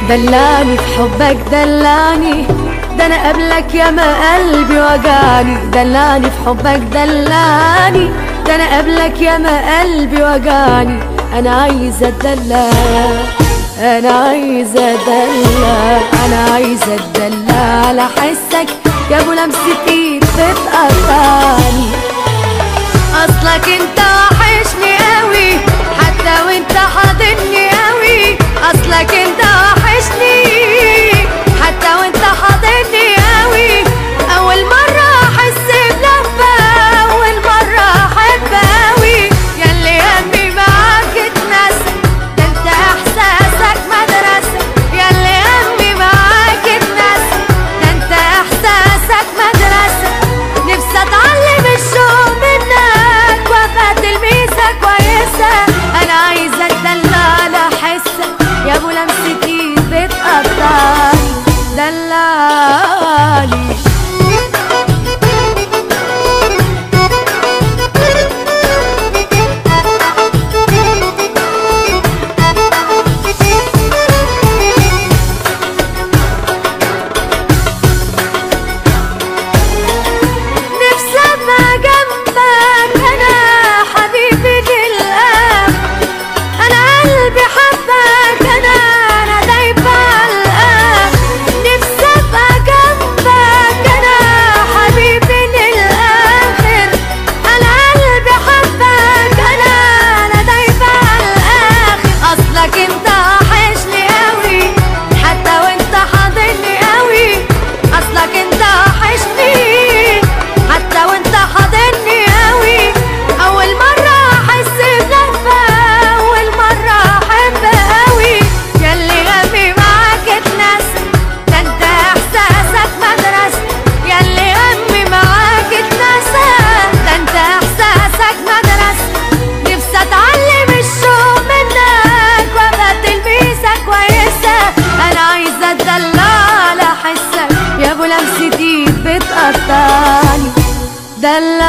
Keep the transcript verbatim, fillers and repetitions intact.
دلاني في حبك دلاني، ده انا قبلك يا ما قلبي وجعني. دلاني في حبك دلاني، ده انا قبلك يا ما قلبي وجعني. انا عايزه اتدلع، انا عايزه اتدلع، انا عايزه اتدلع على حسك يا ابو لمسة ايد بتقطعني. اصلك انت وحشني قوي حتى وانت حاضني قوي. اصلك انت وحشني حتى وانت حاضني قوي. اول مرة احس بلهفة، اول مرة احب قوي. ياللي همي معاك اتنسى، ده انت احساسك مدرسة. ياللي همي معاك اتنسى، ده انت احساسك مدرسة. نفسي اتعلم الشوق منك وابقى تلميذة كويسة. انا عايزة اتدلع على حسك يا ابو لمسة ايد بتقطعني. دلعني دلعني